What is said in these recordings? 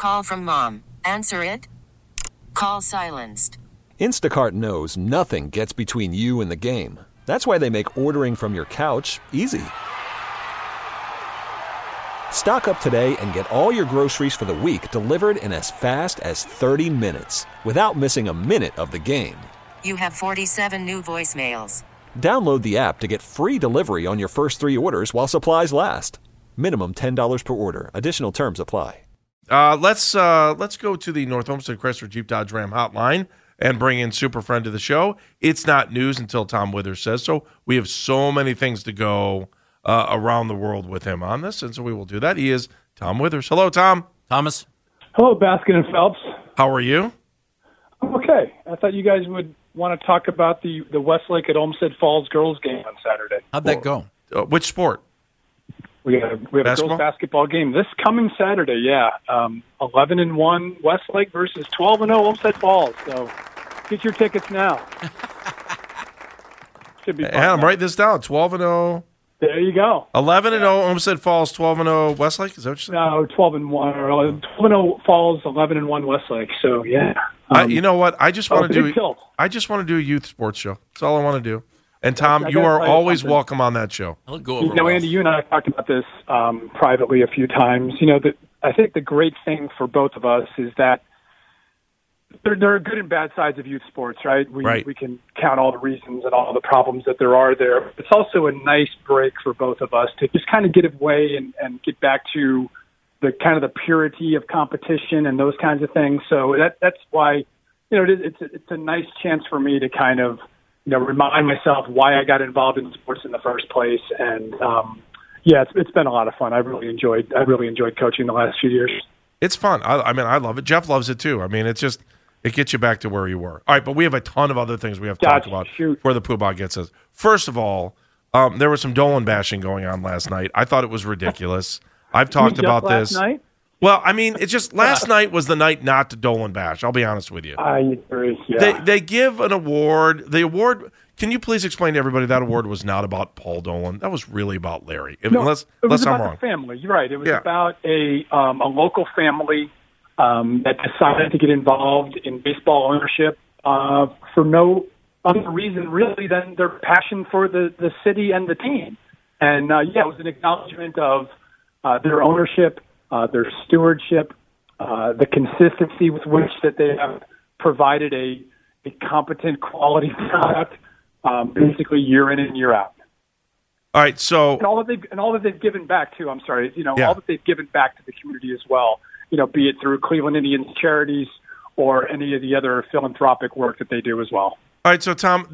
Call from mom. Answer it. Call silenced. Instacart knows nothing gets between you and the game. That's why they make ordering from your couch easy. Stock up today and get all your groceries for the week delivered in as fast as 30 minutes without missing a minute of the game. You have 47 new voicemails. Download the app to get free delivery on your first 3 orders while supplies last. Minimum $10 per order. Additional terms apply. Let's go to the North Olmsted Chrysler Jeep Dodge Ram hotline and bring in super friend of the show. It's not news until Tom Withers says so. We have so many things to go around the world with him on this, and so we will do that. He is Tom Withers. Hello, Tom. Thomas. Hello, Baskin and Phelps. How are you? I'm okay. I thought you guys would want to talk about the Westlake at Olmsted Falls girls game on Saturday. How'd that go? Which sport? We have a girls basketball game this coming Saturday. Yeah, 11-1 Westlake versus 12-0 Olmsted Falls. So get your tickets now. Should be fun. I'm writing this down. 12-0. There you go. 11-0 Olmsted Falls, 12-0 Westlake. Is that what you said? No, 12-1 or 12-0 Falls, 11-1 Westlake. So yeah. You know what? I just want to do a youth sports show. That's all I want to do. And Tom, you are always welcome on that show. I'll go over. Andy, you and I talked about this privately a few times. I think the great thing for both of us is that there are good and bad sides of youth sports, right? We can count all the reasons and all the problems that there are there. It's also a nice break for both of us to just kind of get away and get back to the kind of the purity of competition and those kinds of things. So that's why it's a nice chance for me to kind of remind myself why I got involved in sports in the first place. And it's been a lot of fun. I really enjoyed coaching the last few years. It's fun. I love it. Jeff loves it too. I mean, it gets you back to where you were. All right, but we have a ton of other things we have to talk about before the Poobah gets us. First of all, there was some Dolan bashing going on last night. I thought it was ridiculous. I've talked about this. Last night? Well, I mean, it's just last night was the night not to Dolan bash. I'll be honest with you. I agree. Yeah. They give an award. The award. Can you please explain to everybody that award was not about Paul Dolan? That was really about Larry. Unless I'm wrong. The family. You're right. It was about a local family that decided to get involved in baseball ownership for no other reason really than their passion for the city and the team. And it was an acknowledgement of their ownership, their stewardship, the consistency with which that they have provided a competent quality product, basically year in and year out. All right, so and all that they've given back too. I'm sorry, all that they've given back to the community as well. Be it through Cleveland Indians charities or any of the other philanthropic work that they do as well. All right, so Tom,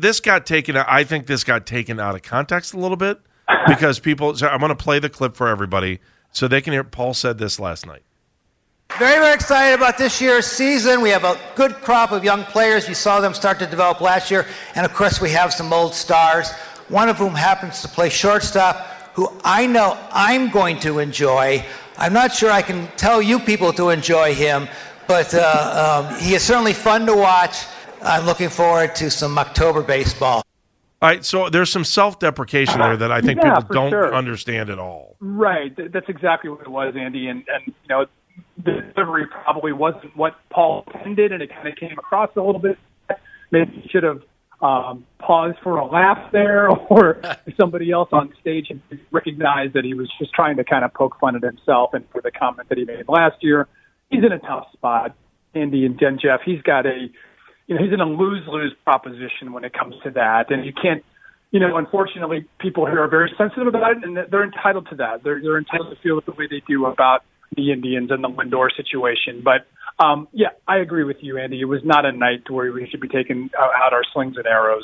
I think this got taken out of context a little bit because people. So I'm going to play the clip for everybody so they can hear. Paul said this last night. Very, very excited about this year's season. We have a good crop of young players. You saw them start to develop last year. And, of course, we have some old stars, one of whom happens to play shortstop, who I know I'm going to enjoy. I'm not sure I can tell you people to enjoy him, but he is certainly fun to watch. I'm looking forward to some October baseball. All right, so there's some self-deprecation there that I think people don't understand at all. Right. That's exactly what it was, Andy. And the delivery probably wasn't what Paul intended, and it kind of came across a little bit. Maybe he should have paused for a laugh there, or somebody else on stage recognized that he was just trying to kind of poke fun at himself and for the comment that he made last year. He's in a tough spot, Andy and Jeff. He's got he's in a lose-lose proposition when it comes to that, and you can't. Unfortunately, people here are very sensitive about it, and they're entitled to that. They're entitled to feel it the way they do about the Indians and the Lindor situation. But, I agree with you, Andy. It was not a night where we should be taking out our slings and arrows.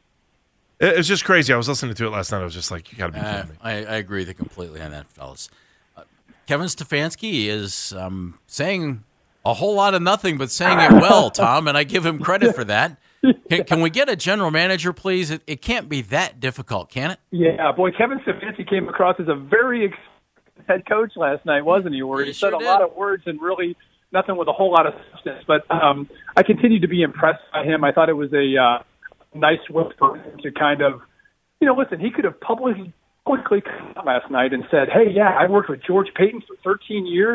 It was just crazy. I was listening to it last night. I was just like, you got to be kidding me. I agree with you completely on that, fellas. Kevin Stefanski is saying a whole lot of nothing, but saying it well, Tom, and I give him credit for that. Can we get a general manager, please? It can't be that difficult, can it? Yeah, boy, Kevin Stefanski came across as a very head coach last night, wasn't he? Where he said a lot of words and really nothing with a whole lot of substance. But I continue to be impressed by him. I thought it was a nice way for him to kind of, listen, he could have quickly come out last night and said, hey, I worked with George Payton for 13 years, and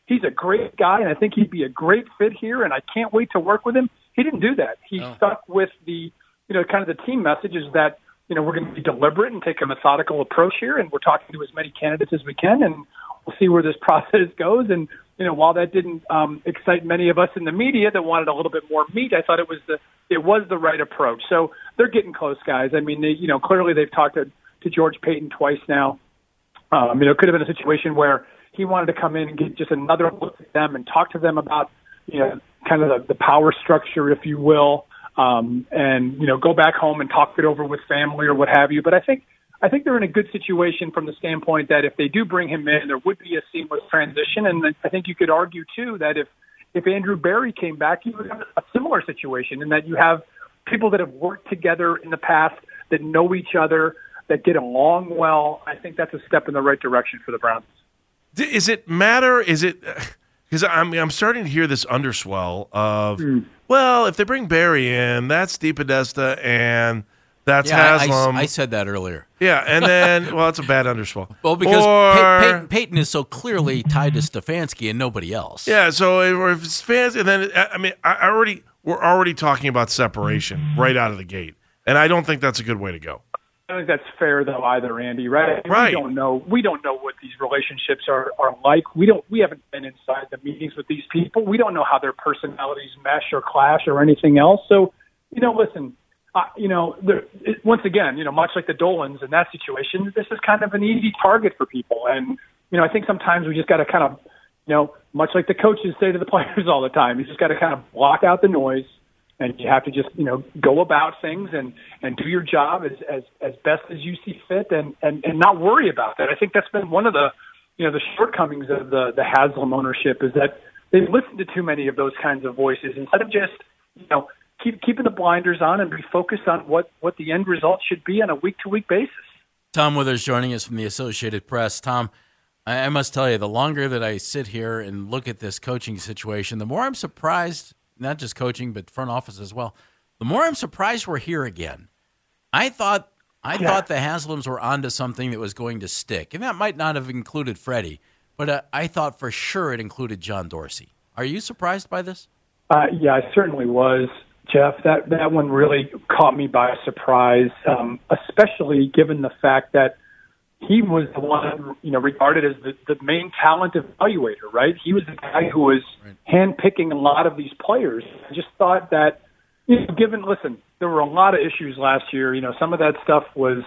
he's a great guy, and I think he'd be a great fit here, and I can't wait to work with him. He didn't do that. He stuck with the, kind of the team message is that, we're going to be deliberate and take a methodical approach here, and we're talking to as many candidates as we can, and we'll see where this process goes. And, while that didn't excite many of us in the media that wanted a little bit more meat, I thought it was the right approach. So they're getting close, guys. I mean, clearly they've talked to George Payton twice now. It could have been a situation where he wanted to come in and get just another look at them and talk to them about, kind of the power structure, if you will, and, go back home and talk it over with family or what have you. But I think they're in a good situation from the standpoint that if they do bring him in, there would be a seamless transition. And I think you could argue, too, that if Andrew Berry came back, you would have a similar situation in that you have people that have worked together in the past that know each other, that get along well. I think that's a step in the right direction for the Browns. Is it matter? Is it because I'm starting to hear this underswell of well, if they bring Barry in, that's DePodesta and that's Haslam. I said that earlier. Yeah, and then it's a bad underswell. Well, because Peyton is so clearly tied to Stefanski and nobody else. Yeah, so if it's Stefanski, and then we're already talking about separation right out of the gate, and I don't think that's a good way to go. I don't think that's fair, though, either, Andy. Right? Right. We don't know what these relationships are like. We haven't been inside the meetings with these people. We don't know how their personalities mesh or clash or anything else. So, listen. Once again, much like the Dolans in that situation, this is kind of an easy target for people. And, I think sometimes we just got to kind of, much like the coaches say to the players all the time, you just got to kind of block out the noise, and you have to just, go about things and do your job as best as you see fit and not worry about that. I think that's been one of the, the shortcomings of the Haslam ownership is that they've listened to too many of those kinds of voices instead of just, keeping the blinders on and be focused on what the end result should be on a week-to-week basis. Tom Withers joining us from the Associated Press. Tom, I must tell you, the longer that I sit here and look at this coaching situation, the more I'm surprised, not just coaching, but front office as well, the more I'm surprised we're here again. I thought the Haslams were onto something that was going to stick, and that might not have included Freddie, but I thought for sure it included John Dorsey. Are you surprised by this? Yeah, I certainly was. Jeff, that one really caught me by surprise, especially given the fact that he was the one, regarded as the main talent evaluator, right? He was the guy who was handpicking a lot of these players. I just thought that, listen, there were a lot of issues last year. Some of that stuff was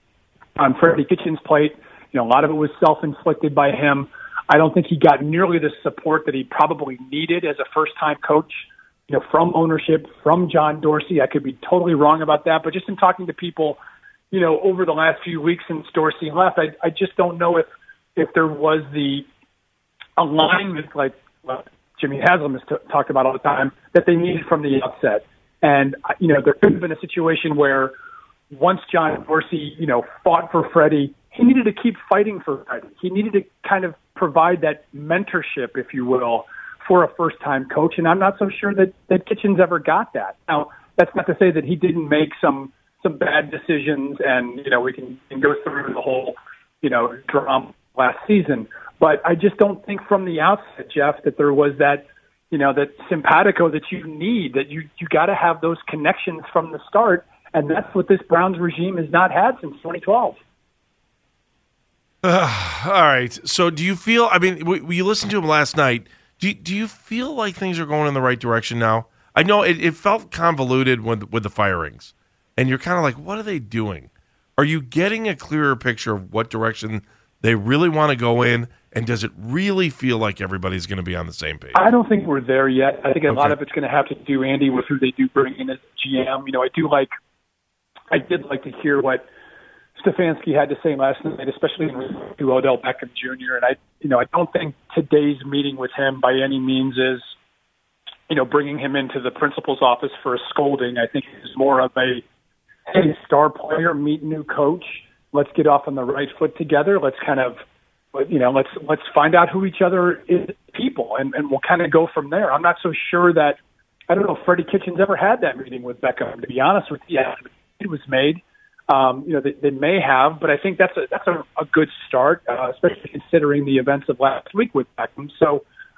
on Freddie Kitchens' plate. A lot of it was self-inflicted by him. I don't think he got nearly the support that he probably needed as a first-time coach. From ownership, from John Dorsey. I could be totally wrong about that, but just in talking to people, over the last few weeks since Dorsey left, I just don't know if there was the alignment, like Jimmy Haslam has talked about all the time, that they needed from the outset. And, there could have been a situation where once John Dorsey, fought for Freddie, he needed to keep fighting for Freddie. He needed to kind of provide that mentorship, if you will, for a first-time coach, and I'm not so sure that Kitchens ever got that. Now, that's not to say that he didn't make some bad decisions, and, we can go through the whole, drama last season. But I just don't think from the outset, Jeff, that there was that, that simpatico that you need, that you got to have those connections from the start, and that's what this Browns regime has not had since 2012. All right. So do you feel, we listened to him last night, Do you feel like things are going in the right direction now? I know it felt convoluted with the firings, and you're kind of like, what are they doing? Are you getting a clearer picture of what direction they really want to go in, and does it really feel like everybody's going to be on the same page? I don't think we're there yet. I think a lot of it's going to have to do, Andy, with who they do bring in as GM. I did like to hear what Stefanski had to say last night, especially to Odell Beckham Jr. And I don't think today's meeting with him by any means is, bringing him into the principal's office for a scolding. I think it's more of a, hey, star player, meet new coach. Let's get off on the right foot together. Let's kind of, let's find out who each other is, people, and we'll kind of go from there. I'm not so sure that, I don't know if Freddie Kitchens ever had that meeting with Beckham, to be honest with you. It was made. They may have, but I think that's a good start, especially considering the events of last week with Beckham. So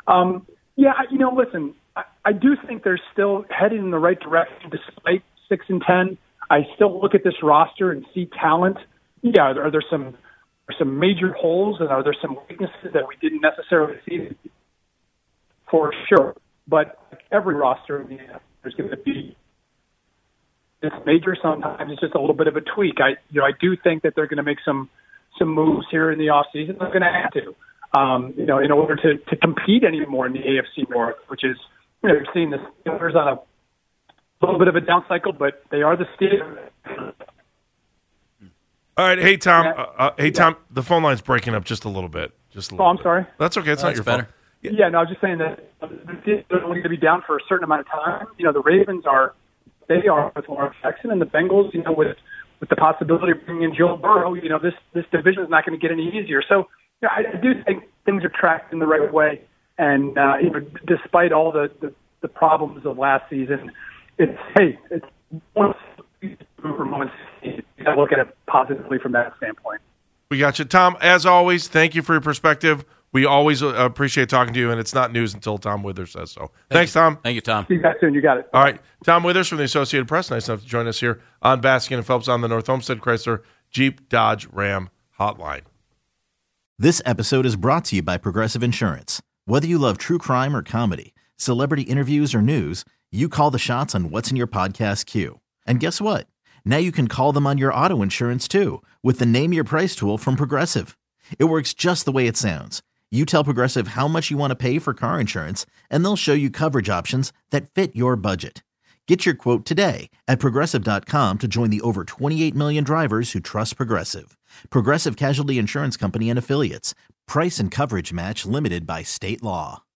Listen, I do think they're still headed in the right direction despite 6-10. I still look at this roster and see talent. Yeah, are there some major holes, and are there some weaknesses that we didn't necessarily see? For sure, but every roster, there's going to be it's major. Sometimes it's just a little bit of a tweak. I do think that they're going to make some moves here in the offseason. They're going to have to, in order to compete anymore in the AFC North, which is, you're seeing the Steelers on a little bit of a down cycle, but they are the Steelers. All right, hey Tom. Tom, the phone line's breaking up just a little bit. I'm sorry. That's okay. It's not your fault. Yeah, I was just saying that they're only going to be down for a certain amount of time. The Ravens are with Lamar Jackson, and the Bengals, with the possibility of bringing in Joe Burrow, this division is not going to get any easier. So, I do think things are tracked in the right way, and despite all the problems of last season, it's one of the moments. You got to look at it positively from that standpoint. We got you, Tom. As always, thank you for your perspective. We always appreciate talking to you, and it's not news until Tom Withers says so. Thanks, Tom. Thank you, Tom. See you guys soon. You got it. All right. Tom Withers from the Associated Press. Nice enough to join us here on Baskin and Phelps on the North Homestead Chrysler Jeep Dodge Ram Hotline. This episode is brought to you by Progressive Insurance. Whether you love true crime or comedy, celebrity interviews or news, you call the shots on what's in your podcast queue. And guess what? Now you can call them on your auto insurance too with the Name Your Price tool from Progressive. It works just the way it sounds. You tell Progressive how much you want to pay for car insurance, and they'll show you coverage options that fit your budget. Get your quote today at Progressive.com to join the over 28 million drivers who trust Progressive. Progressive Casualty Insurance Company and Affiliates. Price and coverage match limited by state law.